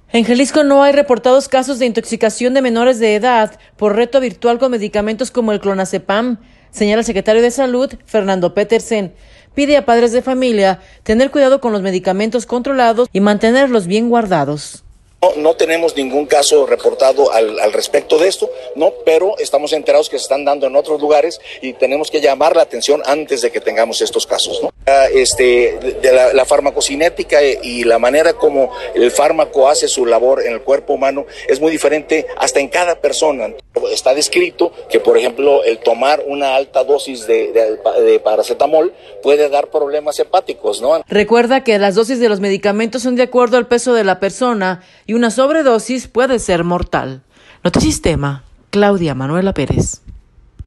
En Jalisco no hay reportados casos de intoxicación de menores de edad por reto virtual con medicamentos como el clonazepam, señala el secretario de Salud, Fernando Petersen. Pide a padres de familia tener cuidado con los medicamentos controlados y mantenerlos bien guardados. No tenemos ningún caso reportado al respecto de esto, no, pero estamos enterados que se están dando en otros lugares y tenemos que llamar la atención antes de que tengamos estos casos, ¿no? La farmacocinética y la manera como el fármaco hace su labor en el cuerpo humano es muy diferente hasta en cada persona. Está descrito que, por ejemplo, el tomar una alta dosis de paracetamol puede dar problemas hepáticos, ¿no? Recuerda que las dosis de los medicamentos son de acuerdo al peso de la persona y una sobredosis puede ser mortal. Notisistema, Claudia Manuela Pérez.